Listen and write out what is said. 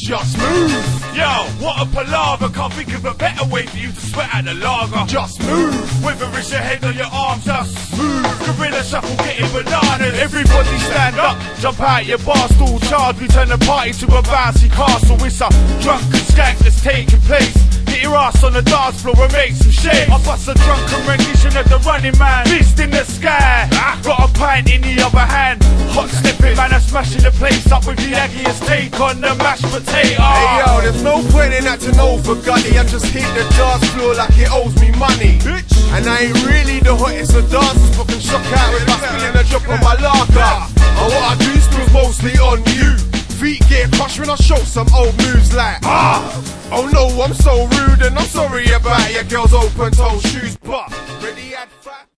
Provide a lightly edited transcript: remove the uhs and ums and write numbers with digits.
Just move. Yo, what a palaver, can't think of a better way for you to sweat out the lager. Just move. Whether it's your head or your arms, just move. Gorilla shuffle, getting bananas. Everybody stand up, jump out your bar stool. Charge, we turn the party to a bouncy castle. It's a drunken skank that's taking place. Get your ass on the dance floor and make some shake. I bust a drunken rendition of the Running Man. Fist in the sky, got a pint in the other hand. Hot stepping, man, I'm smashing the place up with the Aggiest take on the mashed potato. Hey yo, there's no point in acting over gully. I just hit the dance floor like it owes me money. And I ain't really the hottest of dancers, but can shock out with my spilling a drop on my lager. And what I do spills mostly on you. Feet get crushed when I show some old moves like oh no, I'm so rude and I'm sorry about your girls' open toe shoes, but ready at fat.